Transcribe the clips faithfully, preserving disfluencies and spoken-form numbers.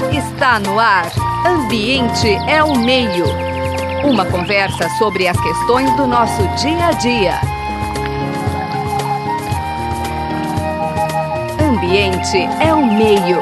Está no ar. Ambiente é o meio. Uma conversa sobre as questões do nosso dia a dia. Ambiente é o meio.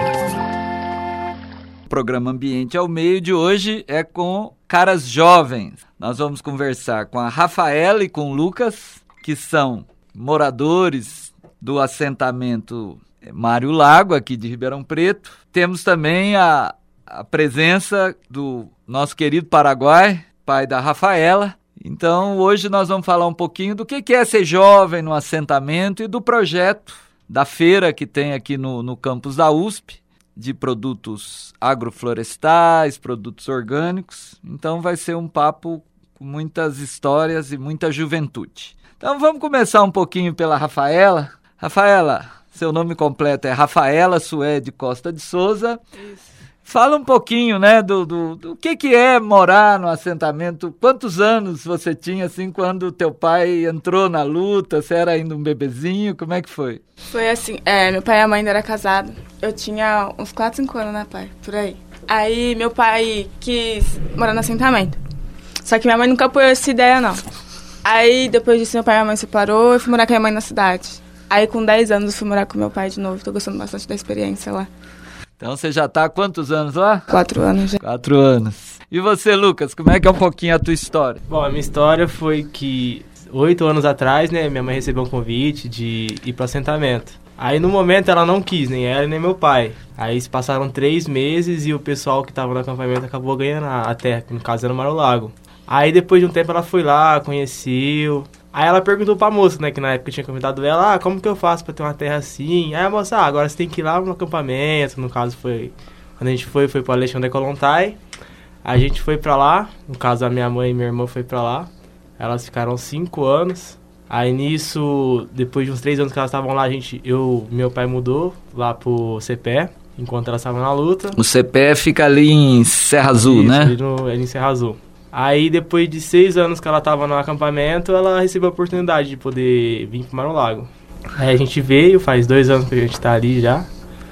O programa Ambiente é o Meio de hoje é com caras jovens. Nós vamos conversar com a Rafaela e com o Lucas, que são moradores do assentamento Mário Lago, aqui de Ribeirão Preto. Temos também a, a presença do nosso querido Paraguai, pai da Rafaela. Então, hoje nós vamos falar um pouquinho do que é ser jovem no assentamento e do projeto da feira que tem aqui no, no campus da U S P, de produtos agroflorestais, produtos orgânicos. Então, vai ser um papo com muitas histórias e muita juventude. Então, vamos começar um pouquinho pela Rafaela. Rafaela, seu nome completo é Rafaela Suede Costa de Souza. Isso. Fala um pouquinho, né, do, do, do que, que é morar no assentamento. Quantos anos você tinha, assim, quando teu pai entrou na luta? Você era ainda um bebezinho? Como é que foi? Foi assim, é, meu pai e a mãe ainda eram casados. Eu tinha uns quatro, cinco anos, né, pai? Por aí. Aí, meu pai quis morar no assentamento. Só que minha mãe nunca apoiou essa ideia, não. Aí, depois disso, meu pai e minha mãe se separou e fui morar com a minha mãe na cidade. Aí, com dez anos, eu fui morar com meu pai de novo. Tô gostando bastante da experiência lá. Então, você já tá há quantos anos lá? Quatro anos já. Quatro anos. E você, Lucas, como é que é um pouquinho a tua história? Bom, a minha história foi que oito anos atrás, né, minha mãe recebeu um convite de ir pro assentamento. Aí, no momento, ela não quis, nem ela nem meu pai. Aí, se passaram três meses e o pessoal que tava no acampamento acabou ganhando a terra, que no caso era o Mário Lago. Aí, depois de um tempo, ela foi lá, conheceu. Aí ela perguntou pra moça, né, que na época tinha convidado ela, ah, como que eu faço pra ter uma terra assim? Aí a moça, ah, agora você tem que ir lá no acampamento, no caso foi, quando a gente foi, foi pro Alexandre Kolontai. A gente foi pra lá, no caso a minha mãe e minha irmã foi pra lá, elas ficaram cinco anos. Aí nisso, depois de uns três anos que elas estavam lá, a gente, eu, meu pai mudou lá pro C P E, enquanto elas estavam na luta. O C P E fica ali em Serra Azul, Isso, né? Ali, no, ali em Serra Azul. Aí, depois de seis anos que ela estava no acampamento, ela recebeu a oportunidade de poder vir para o Mário Lago. Aí a gente veio, faz dois anos que a gente está ali já,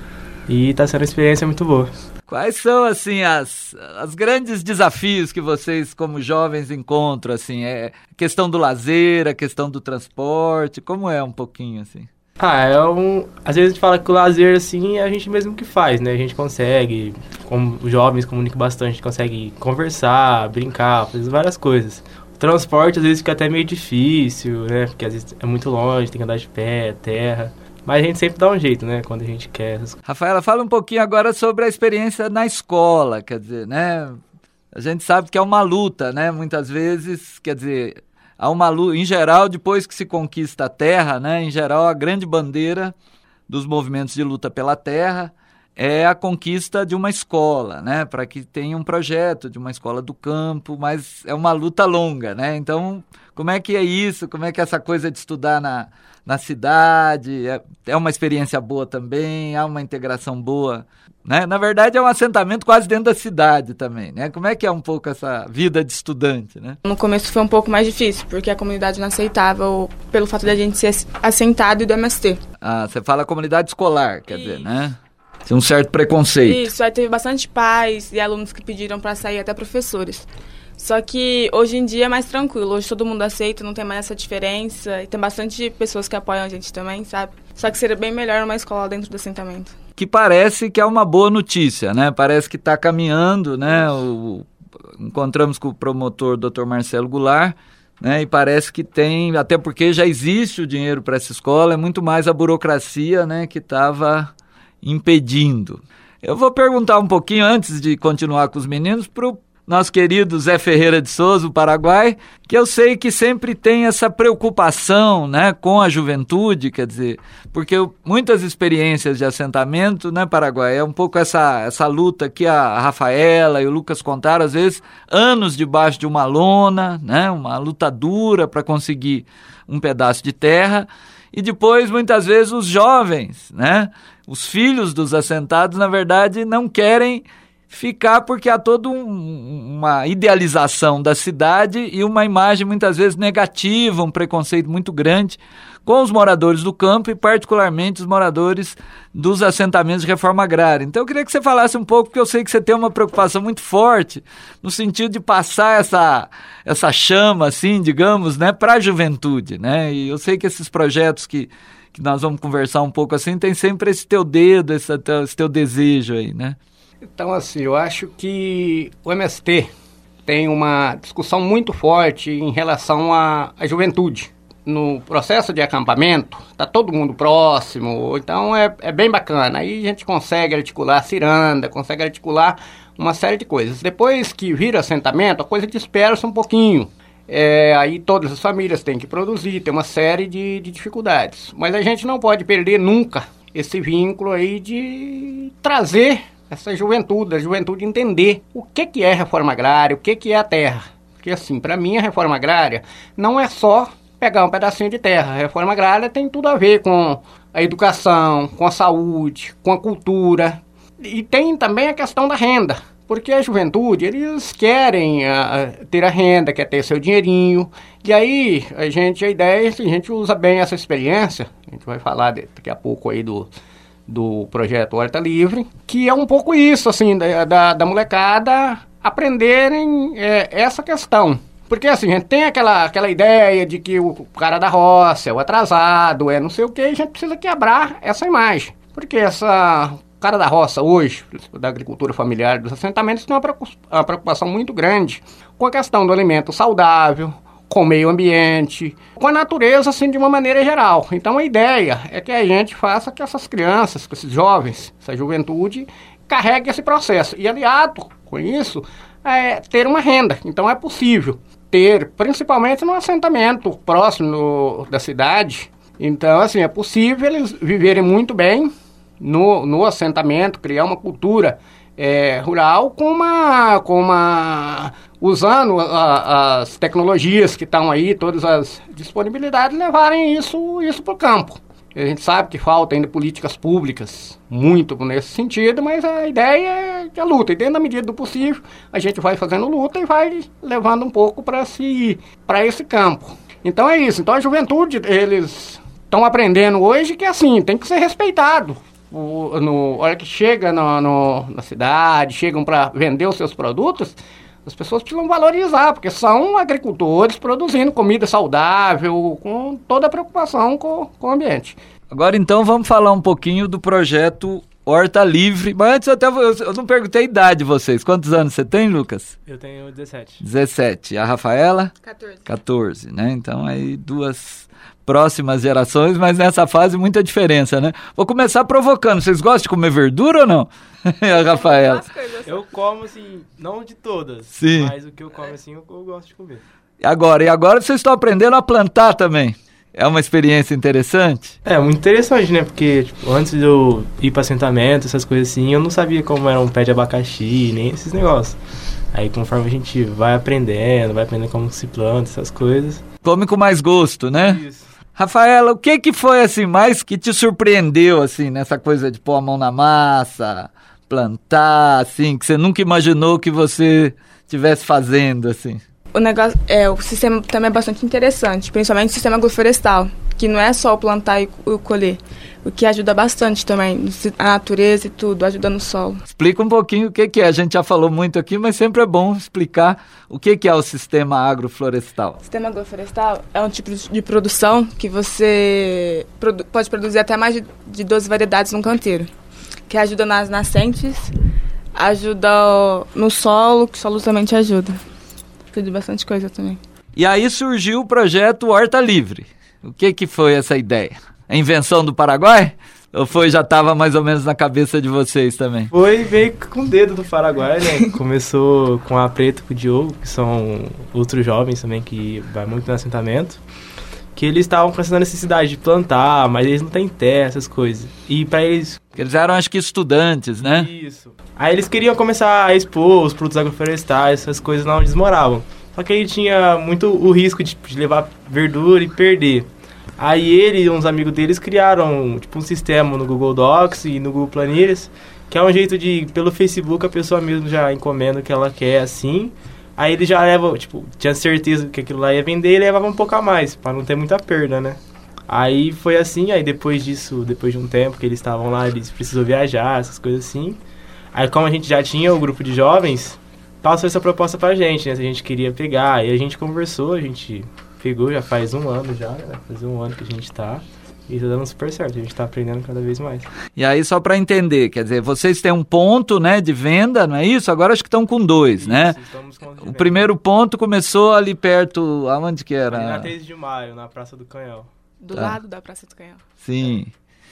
e está sendo uma experiência muito boa. Quais são, assim, as, as grandes desafios que vocês, como jovens, encontram, assim? É a questão do lazer, a questão do transporte, como é um pouquinho, assim? Ah, é um... Às vezes a gente fala que o lazer, assim, é a gente mesmo que faz, né? A gente consegue, como os jovens comunicam bastante, a gente consegue conversar, brincar, fazer várias coisas. O transporte, às vezes, fica até meio difícil, né? Porque às vezes é muito longe, tem que andar de pé, terra. Mas a gente sempre dá um jeito, né? Quando a gente quer. Rafaela, fala um pouquinho agora sobre a experiência na escola, quer dizer, né? A gente sabe que é uma luta, né? Muitas vezes, quer dizer... Há uma luta, em geral, depois que se conquista a terra, né, em geral, a grande bandeira dos movimentos de luta pela terra é a conquista de uma escola, né, para que tenha um projeto de uma escola do campo, mas é uma luta longa, né? Então, como é que é isso? Como é que é essa coisa de estudar na, na cidade? É, é uma experiência boa também? Há uma integração boa? Né? Na verdade, é um assentamento quase dentro da cidade também, né? Como é que é um pouco essa vida de estudante, né? No começo foi um pouco mais difícil, porque a comunidade não aceitava o, pelo fato de a gente ser assentado e do M S T. Ah, você fala comunidade escolar, quer Isso. dizer, né? Tem um certo preconceito. Isso, aí teve bastante pais e alunos que pediram para sair, até professores. Só que hoje em dia é mais tranquilo, hoje todo mundo aceita, não tem mais essa diferença, e tem bastante pessoas que apoiam a gente também, sabe? Só que seria bem melhor uma escola dentro do assentamento. Que parece que é uma boa notícia, né? Parece que está caminhando, né? O, encontramos com o promotor doutor Marcelo Goulart, né? E parece que tem, até porque já existe o dinheiro para essa escola, é muito mais a burocracia, né, que estava impedindo. Eu vou perguntar um pouquinho, antes de continuar com os meninos, para o nosso querido Zé Ferreira de Souza, o Paraguai, que eu sei que sempre tem essa preocupação, né, com a juventude, quer dizer, porque muitas experiências de assentamento, né, Paraguai, é um pouco essa, essa luta que a Rafaela e o Lucas contaram, às vezes, anos debaixo de uma lona, né, uma luta dura para conseguir um pedaço de terra, e depois, muitas vezes, os jovens, né, os filhos dos assentados, na verdade, não querem ficar porque há toda um, uma idealização da cidade e uma imagem muitas vezes negativa, um preconceito muito grande com os moradores do campo e particularmente os moradores dos assentamentos de reforma agrária. Então eu queria que você falasse um pouco, porque eu sei que você tem uma preocupação muito forte no sentido de passar essa, essa chama, assim, digamos, né, para a juventude, né? E eu sei que esses projetos que, que nós vamos conversar um pouco assim, tem sempre esse teu dedo, esse, esse teu desejo aí, né? Então, assim, eu acho que o M S T tem uma discussão muito forte em relação à, à juventude. No processo de acampamento, está todo mundo próximo, então é, é bem bacana. Aí a gente consegue articular ciranda, consegue articular uma série de coisas. Depois que vira assentamento, a coisa dispersa um pouquinho. É, aí todas as famílias têm que produzir, tem uma série de, de dificuldades. Mas a gente não pode perder nunca esse vínculo aí de trazer essa juventude, a juventude entender o que, que é reforma agrária, o que, que é a terra. Porque assim, para mim a reforma agrária não é só pegar um pedacinho de terra. A reforma agrária tem tudo a ver com a educação, com a saúde, com a cultura. E tem também a questão da renda. Porque a juventude, eles querem uh, ter a renda, quer ter seu dinheirinho. E aí, a gente, a ideia é que a gente usa bem essa experiência. A gente vai falar de, daqui a pouco aí do... do projeto Horta Livre, que é um pouco isso, assim, da, da, da molecada aprenderem é, essa questão. Porque, assim, a gente tem aquela, aquela ideia de que o cara da roça é o atrasado, é não sei o que, e a gente precisa quebrar essa imagem. Porque essa o cara da roça hoje, da agricultura familiar, dos assentamentos, tem uma preocupação muito grande com a questão do alimento saudável, com o meio ambiente, com a natureza, assim, de uma maneira geral. Então, a ideia é que a gente faça que essas crianças, que esses jovens, essa juventude, carregue esse processo. E, aliado com isso, é ter uma renda. Então, é possível ter, principalmente no assentamento próximo no, da cidade. Então, assim, é possível eles viverem muito bem no, no assentamento, criar uma cultura É, rural com uma, com uma usando a, as tecnologias que estão aí, todas as disponibilidades, levarem isso, isso para o campo. A gente sabe que falta ainda políticas públicas muito nesse sentido, mas a ideia é que a luta, e dentro da medida do possível, a gente vai fazendo luta e vai levando um pouco para si, para esse campo. Então é isso. Então a juventude, eles estão aprendendo hoje que assim, tem que ser respeitado. O, no, a hora que chega no, no, na cidade, chegam para vender os seus produtos, as pessoas precisam valorizar, porque são agricultores produzindo comida saudável, com toda a preocupação com, com o ambiente. Agora então vamos falar um pouquinho do projeto Horta Livre, mas antes até eu, eu não perguntei a idade de vocês. Quantos anos você tem, Lucas? Eu tenho dezessete. dezessete. A Rafaela? catorze. catorze, né? Então aí duas próximas gerações, mas nessa fase muita diferença, né? Vou começar provocando. Vocês gostam de comer verdura ou não? A Rafaela. Eu como, assim, não de todas. Sim. Mas o que eu como, assim, eu, eu gosto de comer. Agora, e agora vocês estão aprendendo a plantar também. É uma experiência interessante? É, muito interessante, né? Porque tipo, antes de eu ir para assentamento, essas coisas assim, eu não sabia como era um pé de abacaxi, nem esses negócios. Aí, conforme a gente vai aprendendo, vai aprendendo como se planta, essas coisas. Come com mais gosto, né? Isso. Rafaela, o que que foi, assim, mais que te surpreendeu, assim, nessa coisa de pôr a mão na massa, plantar, assim, que você nunca imaginou que você estivesse fazendo, assim? O negócio, é, o sistema também é bastante interessante, principalmente o sistema agroflorestal, que não é só o plantar e o colher, o que ajuda bastante também, a natureza e tudo, ajuda no solo. Explica um pouquinho o que que é, a gente já falou muito aqui, mas sempre é bom explicar o que que é o sistema agroflorestal. O sistema agroflorestal é um tipo de produção que você produ- pode produzir até mais de, de doze variedades num canteiro, que ajuda nas nascentes, ajuda no solo, que o solo também te ajuda. Ajuda bastante coisa também. E aí surgiu o projeto Horta Livre. O que que foi essa ideia? A invenção do Paraguai? Ou foi, já estava mais ou menos na cabeça de vocês também? Foi, veio com o dedo do Paraguai, né? Começou com a Preta e com o Diogo, que são outros jovens também que vai muito no assentamento, que eles estavam com essa necessidade de plantar, mas eles não têm terra, essas coisas. E para eles... Eles eram, acho que, estudantes, né? Isso. Aí eles queriam começar a expor os produtos agroflorestais, essas coisas não eles moravam. Só que aí tinha muito o risco de, de levar verdura e perder. Aí ele e uns amigos deles criaram tipo um sistema no Google Docs e no Google Planilhas que é um jeito de, pelo Facebook, a pessoa mesmo já encomenda o que ela quer, assim. Aí ele já leva, tipo, tinha certeza que aquilo lá ia vender e levava um pouco a mais, pra não ter muita perda, né? Aí foi assim, aí depois disso, depois de um tempo que eles estavam lá, eles precisou viajar, essas coisas assim. Aí como a gente já tinha o grupo de jovens, passou essa proposta pra gente, né? Se a gente queria pegar, aí a gente conversou, a gente pegou, já faz um ano já, né? Faz um ano que a gente tá. E tá dando super certo, a gente tá aprendendo cada vez mais. E aí, só para entender, quer dizer, vocês têm um ponto, né, de venda, não é isso? Agora acho que estão com dois, isso, né? Estamos com o primeiro ponto começou ali perto, aonde que era? Ali na três de maio, na Praça do Canhão. Do tá. lado da Praça do Canhão. Sim.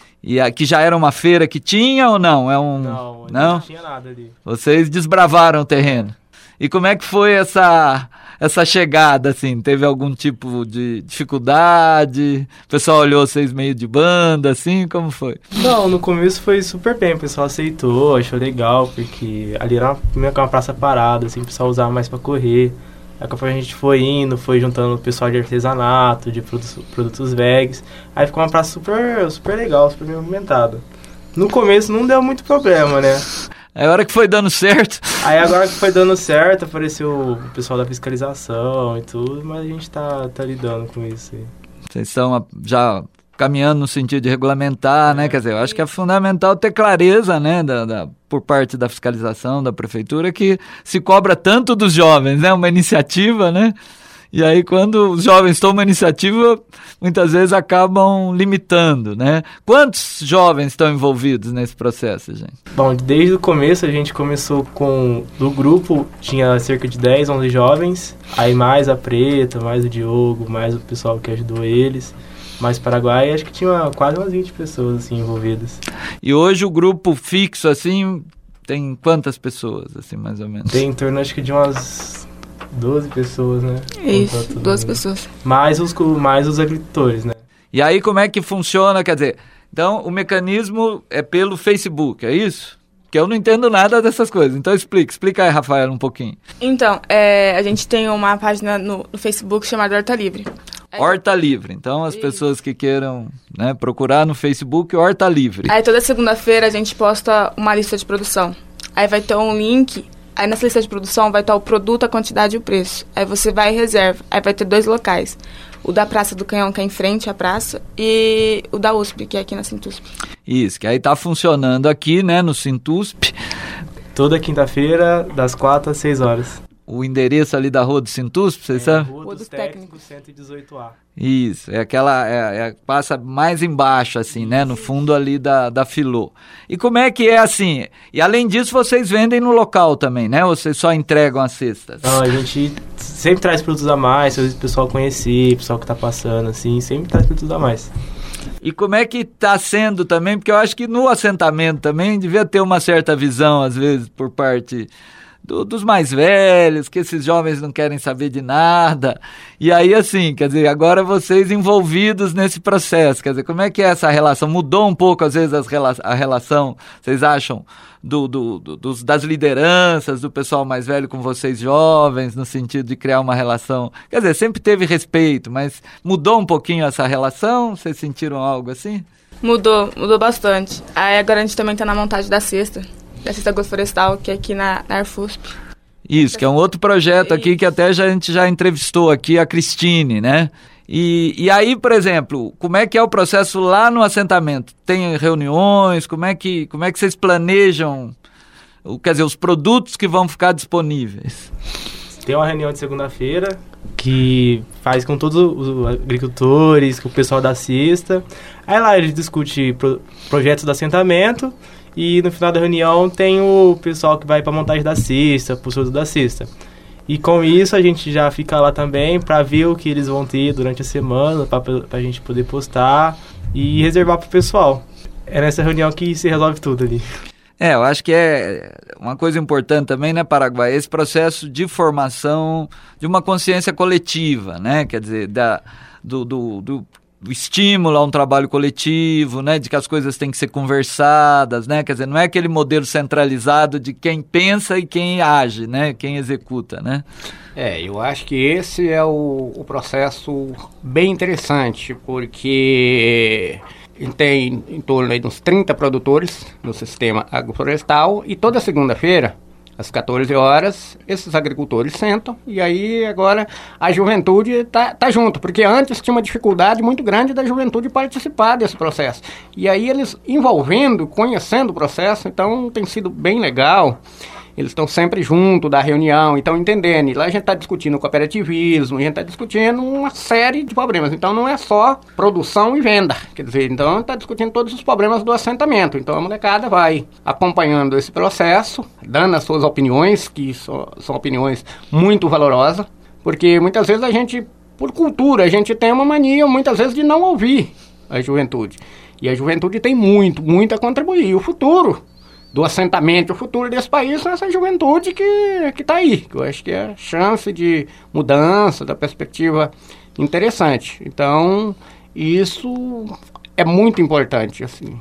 E aqui já era uma feira que tinha ou não? É um... Não, não? não tinha nada ali. Vocês desbravaram o terreno. E como é que foi essa, essa chegada, assim? Teve algum tipo de dificuldade? O pessoal olhou vocês meio de banda, assim? Como foi? Não, no começo foi super bem. O pessoal aceitou, achou legal, porque ali era uma, uma praça parada, assim, o pessoal usava mais pra correr. Aí conforme a gente foi indo, foi juntando o pessoal de artesanato, de produtos, produtos vegs. Aí ficou uma praça super, super legal, super movimentada. No começo não deu muito problema, né? É a hora que foi dando certo. Aí agora que foi dando certo, apareceu o pessoal da fiscalização e tudo, mas a gente tá, tá lidando com isso aí. Vocês estão já caminhando no sentido de regulamentar, é. né? Quer dizer, eu acho que é fundamental ter clareza, né, da, da, por parte da fiscalização, da prefeitura, que se cobra tanto dos jovens, né? Uma iniciativa, né? E aí, quando os jovens tomam iniciativa, muitas vezes acabam limitando, né? Quantos jovens estão envolvidos nesse processo, gente? Bom, desde o começo a gente começou com... Do grupo tinha cerca de dez, onze jovens. Aí mais a Preta, mais o Diogo, mais o pessoal que ajudou eles. Mais Paraguai, acho que tinha quase umas vinte pessoas, assim, envolvidas. E hoje o grupo fixo, assim, tem quantas pessoas, assim, mais ou menos? Tem em torno, acho que de umas... doze pessoas, né? Isso, doze pessoas. Mais os, mais os agricultores, né? E aí como é que funciona, quer dizer, então o mecanismo é pelo Facebook, é isso? Que eu não entendo nada dessas coisas, então explica, explica aí, Rafael, um pouquinho. Então, é, a gente tem uma página no, no Facebook chamada Horta Livre. Horta Livre, então as pessoas que queiram, né, procurar no Facebook Horta Livre. Aí toda segunda-feira a gente posta uma lista de produção. Aí vai ter um link... Aí nessa lista de produção vai estar o produto, a quantidade e o preço. Aí você vai e reserva. Aí vai ter dois locais. O da Praça do Canhão, que é em frente à praça, e o da U S P, que é aqui na Sintusp. Isso, que aí tá funcionando aqui, né, no Sintusp. Toda quinta-feira, das quatro às seis horas. O endereço ali da Rua do Sintusp, vocês é, sabem? Rua dos Técnicos, cento e dezoito A. Isso, é aquela, é, é, passa mais embaixo, assim, né, no fundo ali da, da Filô. E como é que é assim? E além disso, vocês vendem no local também, né? Ou vocês só entregam as cestas? Não, a gente sempre traz produtos a mais, às vezes o pessoal conhecer, o pessoal que tá passando, assim, sempre traz produtos a mais. E como é que está sendo também, porque eu acho que no assentamento também devia ter uma certa visão, às vezes, por parte do, dos mais velhos, que esses jovens não querem saber de nada. E aí, assim, quer dizer, agora vocês envolvidos nesse processo, quer dizer, como é que é essa relação? Mudou um pouco, às vezes, as rela- a relação, vocês acham, do, do, do, dos, das lideranças, do pessoal mais velho com vocês jovens, no sentido de criar uma relação? Quer dizer, sempre teve respeito, mas mudou um pouquinho essa relação? Vocês sentiram algo assim? Mudou, mudou bastante. Aí agora a gente também está na montagem da cesta, da cesta agroflorestal, que é aqui na, na Arfusp. Isso, que é um outro projeto aqui que até já, a gente já entrevistou aqui a Cristine, né? E, e aí, por exemplo, como é que é o processo lá no assentamento? Tem reuniões? Como é que, como é que vocês planejam, quer dizer, os produtos que vão ficar disponíveis? Tem uma reunião de segunda-feira que faz com todos os agricultores, com o pessoal da cesta. Aí lá eles discutem pro, projetos do assentamento e no final da reunião tem o pessoal que vai para a montagem da cesta, para o produto da cesta. E com isso a gente já fica lá também para ver o que eles vão ter durante a semana, para a gente poder postar e reservar para o pessoal. É nessa reunião que se resolve tudo ali. É, eu acho que é uma coisa importante também, né, Paraguai, esse processo de formação de uma consciência coletiva, né, quer dizer, da, do, do, do, do estímulo a um trabalho coletivo, né, de que as coisas têm que ser conversadas, né, quer dizer, não é aquele modelo centralizado de quem pensa e quem age, né, quem executa, né. É, eu acho que esse é o, o processo bem interessante, porque tem em torno aí de uns trinta produtores no sistema agroflorestal e toda segunda-feira, às quatorze horas, esses agricultores sentam e aí agora a juventude está tá junto, porque antes tinha uma dificuldade muito grande da juventude participar desse processo. E aí eles envolvendo, conhecendo o processo, então tem sido bem legal. Eles estão sempre junto da reunião, então entendendo. E lá a gente está discutindo cooperativismo, a gente está discutindo uma série de problemas. Então não é só produção e venda, quer dizer, então está discutindo todos os problemas do assentamento. Então a molecada vai acompanhando esse processo, dando as suas opiniões, que so, são opiniões muito valorosas, porque muitas vezes a gente, por cultura, a gente tem uma mania muitas vezes de não ouvir a juventude. E a juventude tem muito, muito a contribuir. E o futuro do assentamento, o futuro desse país é essa juventude que está aí, que eu acho que é a chance de mudança, da perspectiva interessante. Então, isso é muito importante, assim,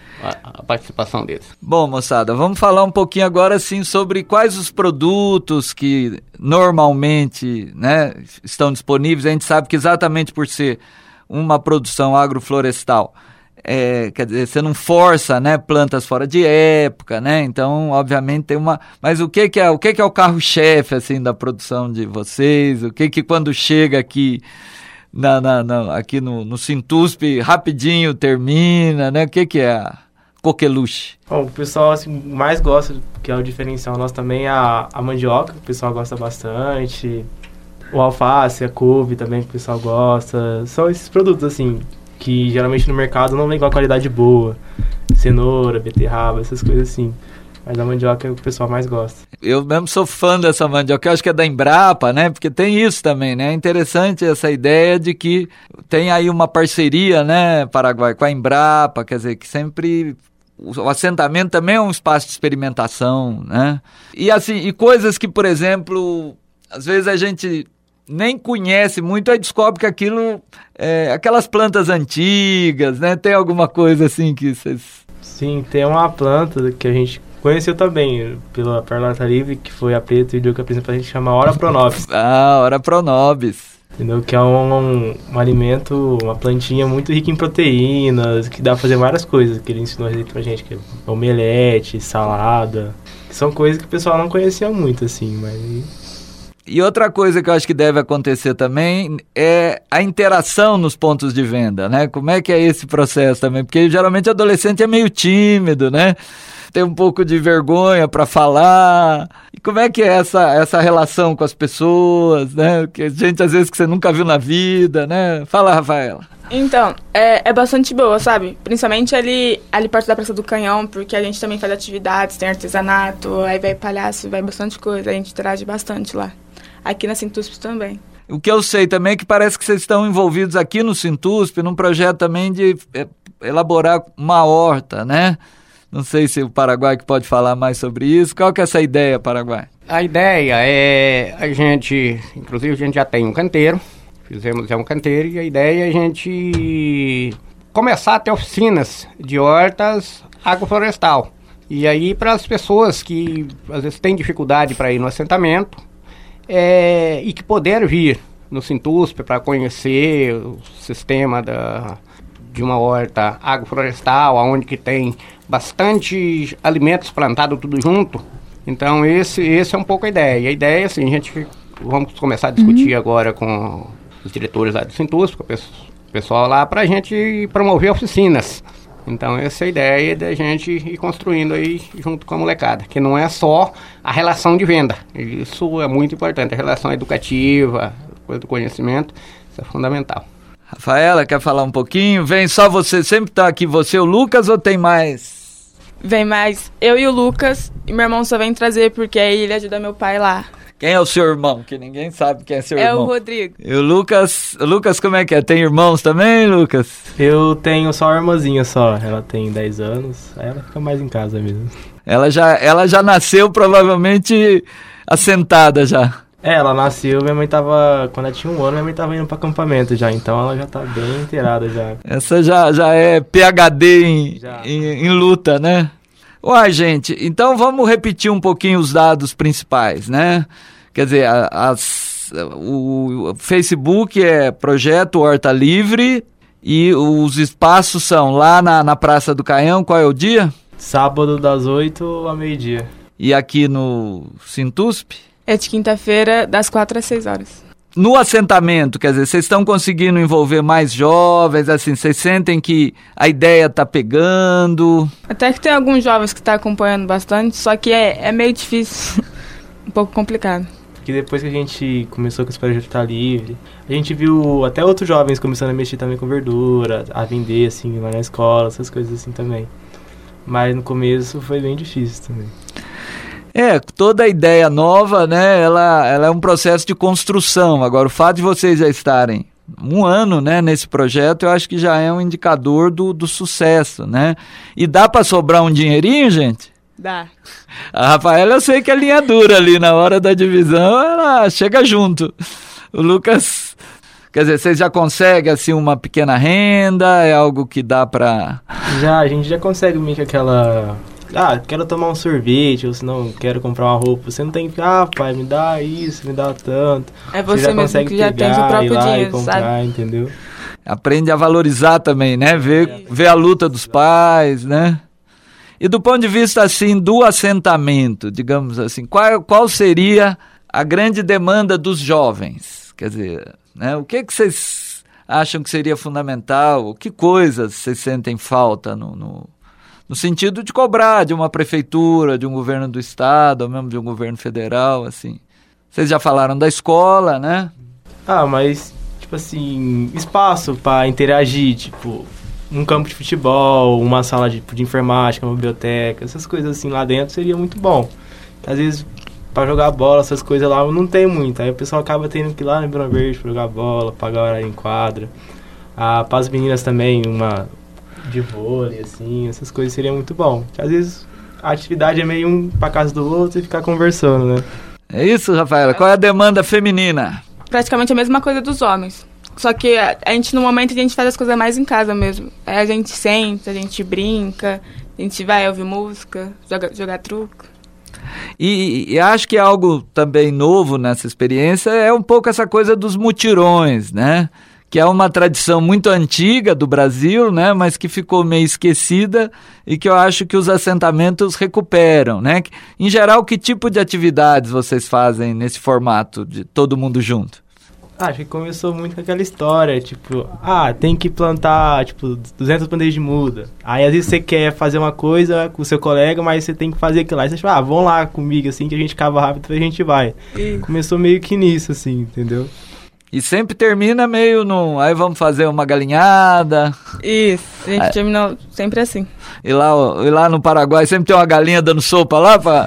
a, a participação deles. Bom, moçada, vamos falar um pouquinho agora, assim, sobre quais os produtos que normalmente, né, estão disponíveis. A gente sabe que exatamente por ser uma produção agroflorestal, É, quer dizer, você não força, né, plantas fora de época, né, então obviamente tem uma, mas o que que é o, que que é o carro-chefe, assim, da produção de vocês, o que que quando chega aqui, na, na, na, aqui no, no Sintusp, rapidinho termina, né, o que que é a coqueluche? Bom, o pessoal assim, mais gosta, que é o diferencial nosso também, é a, a mandioca, o pessoal gosta bastante, o alface, a couve também, que o pessoal gosta, são esses produtos, assim, que geralmente no mercado não vem com a qualidade boa. Cenoura, beterraba, essas coisas assim. Mas a mandioca é o que o pessoal mais gosta. Eu mesmo sou fã dessa mandioca, eu acho que é da Embrapa, né? Porque tem isso também, né? É interessante essa ideia de que tem aí uma parceria, né, Paraguai, com a Embrapa, quer dizer, que sempre o assentamento também é um espaço de experimentação, né? E assim, e coisas que, por exemplo, às vezes a gente nem conhece muito, aí descobre que aquilo é aquelas plantas antigas, né? Tem alguma coisa assim que vocês... Sim, tem uma planta que a gente conheceu também pela Perlata Livre, que foi a Preta e o Dio que apresentou, a gente chama Ora Pronobis. Ah, Ora Pronobis. Entendeu? Que é um, um, um alimento, uma plantinha muito rica em proteínas, que dá pra fazer várias coisas, que ele ensinou a receita pra gente, que é omelete, salada, que são coisas que o pessoal não conhecia muito, assim, mas... E outra coisa que eu acho que deve acontecer também é a interação nos pontos de venda, né? Como é que é esse processo também? Porque geralmente o adolescente é meio tímido, né? Tem um pouco de vergonha para falar. E como é que é essa, essa relação com as pessoas, né? Que gente às vezes que você nunca viu na vida, né? Fala, Rafaela. Então, é, é bastante boa, sabe? Principalmente ali, ali perto da Praça do Canhão, porque a gente também faz atividades, tem artesanato, aí vai palhaço, vai bastante coisa, a gente interage bastante lá. Aqui na Sintusp também. O que eu sei também é que parece que vocês estão envolvidos aqui no Sintusp num projeto também de é, elaborar uma horta, né? Não sei se o Paraguai que pode falar mais sobre isso. Qual que é essa ideia, Paraguai? A ideia é a gente, inclusive a gente já tem um canteiro, fizemos já um canteiro, e a ideia é a gente começar a ter oficinas de hortas agroflorestal. E aí para as pessoas que às vezes têm dificuldade para ir no assentamento, É, e que puder vir no Sintusp para conhecer o sistema da, de uma horta agroflorestal, onde que tem bastante alimentos plantados tudo junto. Então esse, esse é um pouco a ideia. E a ideia, assim, a gente vamos começar a discutir uhum. agora com os diretores lá do Sintusp, com o pessoal lá, para a gente promover oficinas. Então essa é a ideia da gente ir construindo aí junto com a molecada, que não é só a relação de venda, isso é muito importante, a relação educativa, coisa do conhecimento, isso é fundamental. Rafaela, quer falar um pouquinho? Vem só você, sempre tá aqui você, o Lucas, ou tem mais? Vem mais, eu e o Lucas, e meu irmão só vem trazer porque aí ele ajuda meu pai lá. Quem é o seu irmão? Que ninguém sabe quem é seu é irmão. É o Rodrigo. E o Lucas, Lucas como é que é? Tem irmãos também, Lucas? Eu tenho só uma irmãzinha só, ela tem dez anos, aí ela fica mais em casa mesmo. Ela já, ela já nasceu provavelmente assentada já. É, ela nasceu, minha mãe tava, quando ela tinha um ano, minha mãe tava indo pra acampamento já, então ela já tá bem inteirada já. Essa já, já é P H D em, em, em luta, né? Uai, gente, então vamos repetir um pouquinho os dados principais, né? Quer dizer, a, as, o Facebook é Projeto Horta Livre E os espaços são lá na, na Praça do Canhão, qual é o dia? Sábado das oito ao meio-dia. E aqui no Sintusp? É de quinta-feira, das quatro às seis horas. No assentamento, quer dizer, vocês estão conseguindo envolver mais jovens, assim, vocês sentem que a ideia está pegando? Até que tem alguns jovens que estão acompanhando bastante, só que é, é meio difícil, um pouco complicado. Porque depois que a gente começou com esse projeto Tá Livre, a gente viu até outros jovens começando a mexer também com verdura, a vender, assim, lá na escola, essas coisas assim também. Mas no começo foi bem difícil também. É, toda ideia nova, né, ela, ela é um processo de construção. Agora, o fato de vocês já estarem um ano, né, nesse projeto, eu acho que já é um indicador do, do sucesso, né? E dá para sobrar um dinheirinho, gente? Dá. A Rafaela, eu sei que é linha dura ali, na hora da divisão, ela chega junto. O Lucas, quer dizer, vocês já conseguem, assim, uma pequena renda? É algo que dá para... Já, a gente já consegue meio que aquela... Ah, quero tomar um sorvete, ou se não, quero comprar uma roupa. Você não tem que, ah, pai, me dá isso, me dá tanto. É você, você já mesmo consegue que já pegar, tem seu próprio ir lá dinheiro, e comprar, sabe? Entendeu? Aprende a valorizar também, né? Ver, ver a luta dos pais, né? E do ponto de vista, assim, do assentamento, digamos assim, qual, qual seria a grande demanda dos jovens? Quer dizer, né? O que que vocês acham que seria fundamental? Que coisas vocês sentem falta no... no No sentido de cobrar de uma prefeitura, de um governo do estado, ou mesmo de um governo federal, assim. Vocês já falaram da escola, né? Ah, mas, tipo assim, espaço para interagir, tipo, um campo de futebol, uma sala de, de informática, uma biblioteca, essas coisas assim lá dentro seria muito bom. Às vezes, para jogar bola, essas coisas lá, não tem muito. Aí o pessoal acaba tendo que ir lá no Ribeirão Verde para jogar bola, pagar horário em quadra. Ah, para as meninas também, uma... de vôlei, assim, essas coisas seria muito bom. Às vezes a atividade é meio um pra casa do outro e ficar conversando, né? É isso, Rafaela. Qual é a demanda feminina? Praticamente a mesma coisa dos homens. Só que a, a gente, no momento, a gente faz as coisas mais em casa mesmo. Aí a gente senta, a gente brinca, a gente vai ouvir música, joga, jogar truco. E, e acho que algo também novo nessa experiência é um pouco essa coisa dos mutirões, né? Que é uma tradição muito antiga do Brasil, né, mas que ficou meio esquecida e que eu acho que os assentamentos recuperam, né? Em geral, que tipo de atividades vocês fazem nesse formato de todo mundo junto? Acho que começou muito com aquela história, tipo, ah, tem que plantar, tipo, duzentas bandeiras de muda. Aí, às vezes, você quer fazer uma coisa com o seu colega, mas você tem que fazer aquilo lá. Aí você fala, ah, vão lá comigo, assim, que a gente cava rápido e a gente vai. E... começou meio que nisso, assim, entendeu? E sempre termina meio no... Aí vamos fazer uma galinhada. Isso, a gente aí, terminou sempre assim. E lá, e lá no Paraguai sempre tem uma galinha dando sopa lá, pra...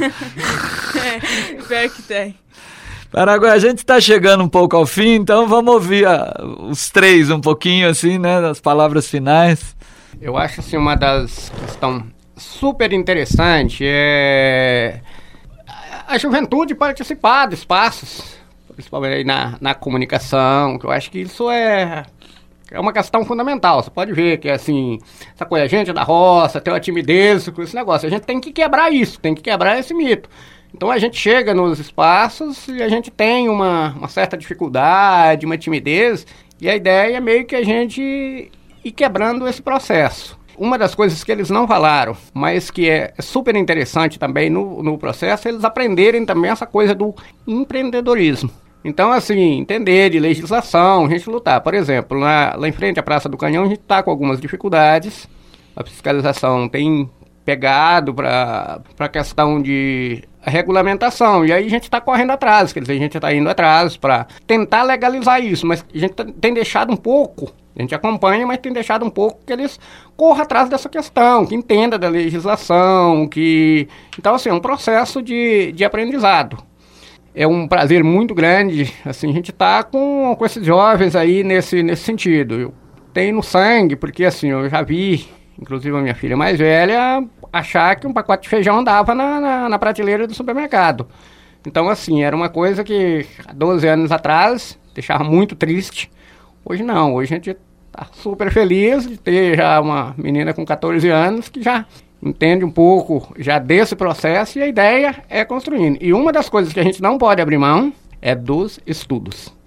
É, pior que tem. Paraguai, a gente está chegando um pouco ao fim, então vamos ouvir a, os três um pouquinho, assim, né, das palavras finais. Eu acho, assim, uma das questões super interessante é a juventude participar de espaços, principalmente na, na comunicação, que eu acho que isso é, é uma questão fundamental. Você pode ver que, assim, essa coisa, a gente é da roça, tem uma timidez com esse negócio. A gente tem que quebrar isso, tem que quebrar esse mito. Então a gente chega nos espaços e a gente tem uma, uma certa dificuldade, uma timidez, e a ideia é meio que a gente ir quebrando esse processo. Uma das coisas que eles não falaram, mas que é super interessante também no, no processo, é eles aprenderem também essa coisa do empreendedorismo. Então, assim, entender de legislação, a gente lutar. Por exemplo, lá, lá em frente à Praça do Canhão, a gente está com algumas dificuldades. A fiscalização tem pegado para a questão de regulamentação. E aí a gente está correndo atrás, quer dizer, a gente está indo atrás para tentar legalizar isso. Mas a gente tem deixado um pouco, a gente acompanha, mas tem deixado um pouco que eles corram atrás dessa questão, que entenda da legislação, que... Então, assim, é um processo de, de aprendizado. É um prazer muito grande, assim, a gente tá com, com esses jovens aí nesse, nesse sentido. Eu tenho no sangue, porque, assim, eu já vi, inclusive a minha filha mais velha, achar que um pacote de feijão andava na, na, na prateleira do supermercado. Então, assim, era uma coisa que há doze anos atrás deixava muito triste. Hoje não, hoje a gente tá super feliz de ter já uma menina com catorze anos que já entende um pouco já desse processo, e a ideia é construindo. E uma das coisas que a gente não pode abrir mão é dos estudos.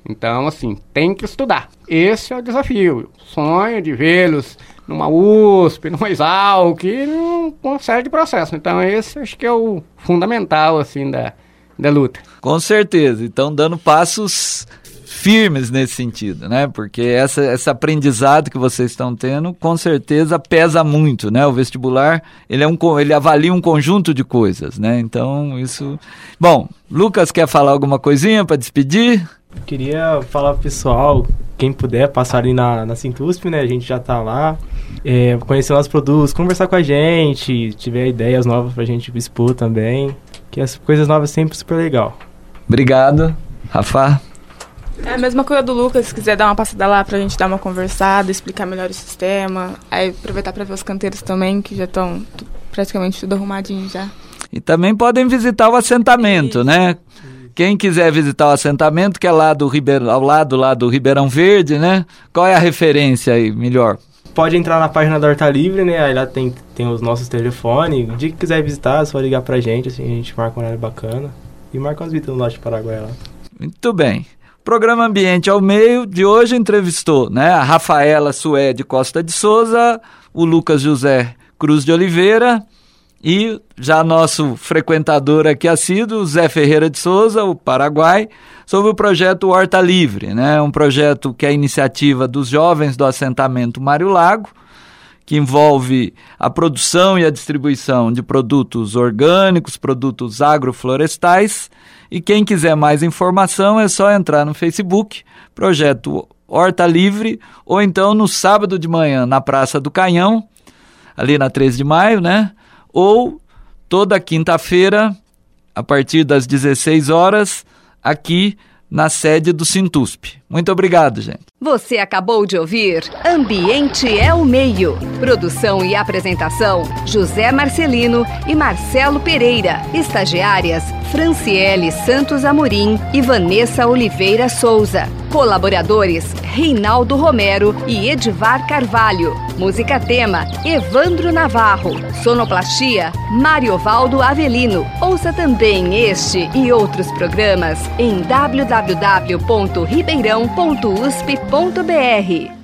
Então, assim, tem que estudar. Esse é o desafio. O sonho de vê-los numa U S P, numa Exalc, com uma série de processos. Então, esse acho que é o fundamental, assim, da, da luta. Com certeza. Então, dando passos firmes nesse sentido, né? Porque essa, esse aprendizado que vocês estão tendo, com certeza pesa muito, né? O vestibular, ele, é um, ele avalia um conjunto de coisas, né? Então, isso... Bom, Lucas quer falar alguma coisinha para despedir? Eu queria falar pro pessoal, quem puder passar ali na, na Sintusp, né? A gente já tá lá, é, conhecer nossos produtos, conversar com a gente, tiver ideias novas pra gente expor também, que as coisas novas sempre super legal. Obrigado. Rafa? É a mesma coisa do Lucas, se quiser dar uma passada lá pra gente dar uma conversada, explicar melhor o sistema, aí aproveitar pra ver os canteiros também, que já estão praticamente tudo arrumadinho já. E também podem visitar o assentamento, Isso. né? Quem quiser visitar o assentamento, que é lá do Ribeirão, ao lado lá do Ribeirão Verde, né? Qual é a referência aí, melhor? Pode entrar na página da Horta Livre, né? Aí lá tem, tem os nossos telefones. O dia que quiser visitar, é só ligar pra gente, assim, a gente marca um horário bacana. E marca umas visitas no Norte do Paraguai lá. Muito bem. Programa Ambiente ao Meio de hoje entrevistou, né, a Rafaela Suede Costa de Souza, o Lucas José Cruz de Oliveira e já nosso frequentador aqui assíduo, Zé Ferreira de Souza, o Paraguai, sobre o projeto Horta Livre, né, um projeto que é a iniciativa dos jovens do assentamento Mário Lago, que envolve a produção e a distribuição de produtos orgânicos, produtos agroflorestais. E quem quiser mais informação é só entrar no Facebook, Projeto Horta Livre, ou então no sábado de manhã na Praça do Canhão, ali na treze de maio, né? Ou toda quinta-feira, a partir das dezesseis horas, aqui na sede do Sintusp. Muito obrigado, gente. Você acabou de ouvir Ambiente é o Meio. Produção e apresentação, José Marcelino e Marcelo Pereira. Estagiárias, Franciele Santos Amorim e Vanessa Oliveira Souza. Colaboradores, Reinaldo Romero e Edivar Carvalho. Música tema, Evandro Navarro. Sonoplastia, Mariovaldo Avelino. Ouça também este e outros programas em w w w ponto ribeirão ponto u s p ponto b r.